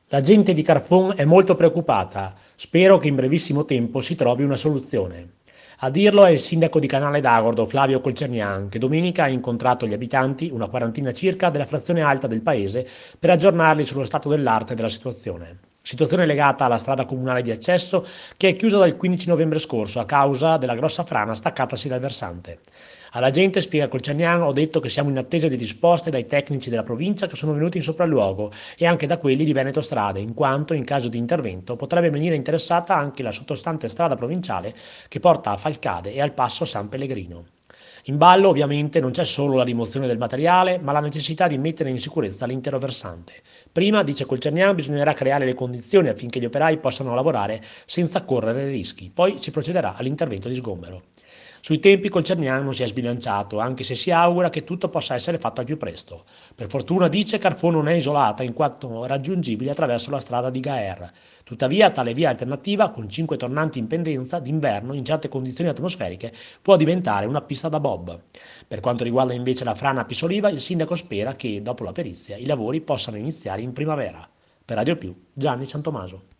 La gente di Carfon è molto preoccupata. Spero che in brevissimo tempo si trovi una soluzione. A dirlo è il sindaco di Canale d'Agordo, Flavio Colcernian, che domenica ha incontrato gli abitanti, una quarantina circa, della frazione alta del paese per aggiornarli sullo stato dell'arte della situazione. Situazione legata alla strada comunale di accesso che è chiusa dal 15 novembre scorso a causa della grossa frana staccatasi dal versante. Alla gente, spiega Colcianiano, ho detto che siamo in attesa di risposte dai tecnici della provincia che sono venuti in sopralluogo e anche da quelli di Veneto Strade, in quanto in caso di intervento potrebbe venire interessata anche la sottostante strada provinciale che porta a Falcade e al passo San Pellegrino. In ballo ovviamente non c'è solo la rimozione del materiale, ma la necessità di mettere in sicurezza l'intero versante. Prima, dice Colcerniano, bisognerà creare le condizioni affinché gli operai possano lavorare senza correre rischi, poi si procederà all'intervento di sgombero. Sui tempi Colcerniano non si è sbilanciato, anche se si augura che tutto possa essere fatto al più presto. Per fortuna, dice, Carfo non è isolata in quanto raggiungibile attraverso la strada di Gaer. Tuttavia, tale via alternativa, con 5 tornanti in pendenza, d'inverno, in certe condizioni atmosferiche, può diventare una pista da bob. Per quanto riguarda invece la frana a Pisoliva, il sindaco spera che, dopo la perizia, i lavori possano iniziare in primavera. Per Radio Più, Gianni Santomaso.